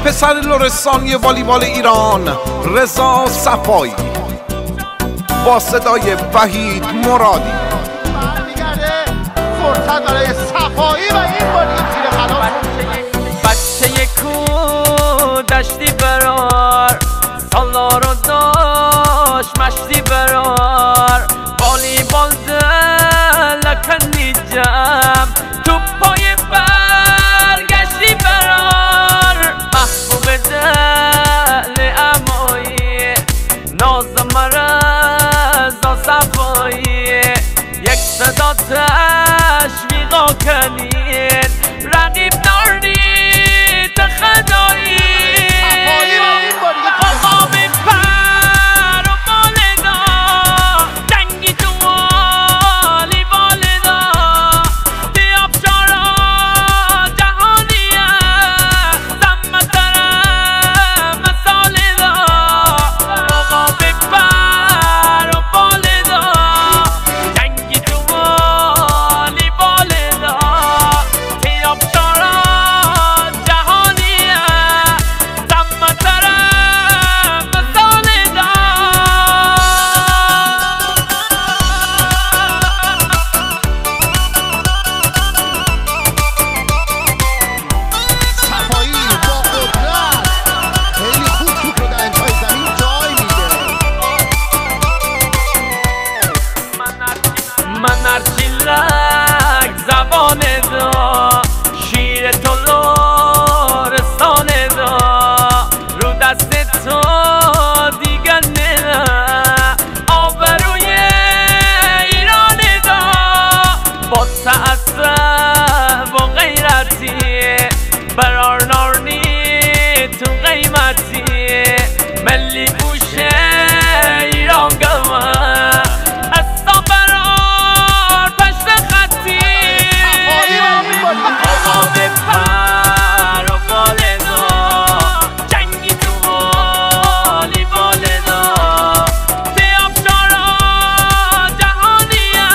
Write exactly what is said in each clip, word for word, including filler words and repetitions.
پسر لرستانی والیبال ایران رضا صفایی با صدای وحید مرادی. برمیگرده فرصت برای صفایی و این بار دیگه تیر خلاص. بچه کو دشتی برار سالا رو داشت مشتی برار والیبال دلکنی جم تو پای برگشتی برار محبوب دل امایی ناز مرزا صفایی یک صدا تشویقا کنین رقیب داری تخدایی آقا بپر و بالدا جنگی تو والیبال دا بیابشارا جهانیه سمترم مثال دا آقا بپر و بالدا جنگی تو والیبال دا بیابشارا جهانیه سمترم مثال دا. صفایی با قدرت خیلی خوب توپ رو در انتهای زمین جای میده. من هرچی لک زبان دا شیر تو لرستان دا رو دست تو دیگر نه آبروی ایران دا با تعصب و غیرتی برار نارنی تو قیمتی ملی گوشه ایران گوه استا برار پشت خطی آقا بپر و بالدا جنگی تو والیبال دا بیابشارا جهانیه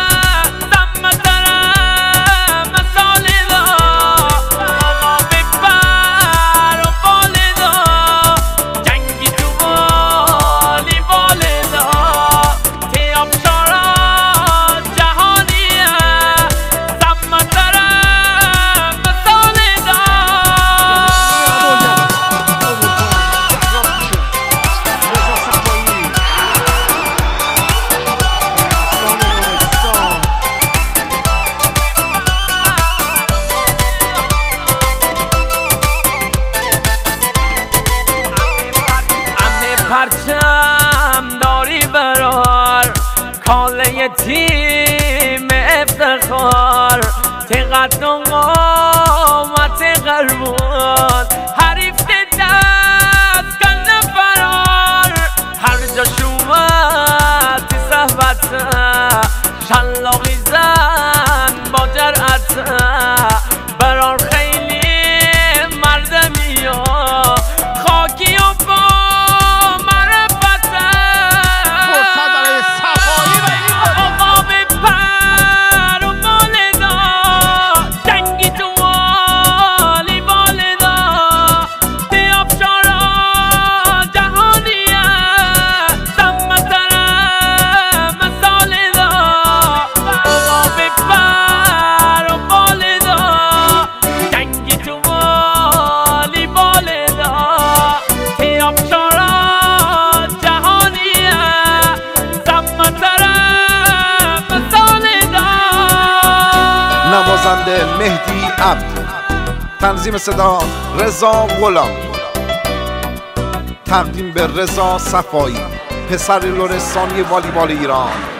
سمترم مثال دا آقا بپر و بالدا جنگی تو والیبال دا بیابشارا جهانیه سمترم مثال دا. رضا صفایی امه پرچم داری برار کاله تیم افتخار تقدم قامت قربون حریف دست کن فرار هر جا شومد صحبت شلاقی زن با جرأت برار خیلی مردمی و خاکی و با معرفت فرصت برای صفایی و این بار آقا بپر و بالدا جنگی تو والیبال دا بیابشارا جهانیه سمترم مثال دا آقا بپر و بالدا جنگی تو والیبال دا بیابشارا جهانیه سمترم مثال دا. نوازنده مهدی عبد، تنظیم صدا رضا غلامی، تقدیم به رضا صفایی پسر لرستانی والیبال ایران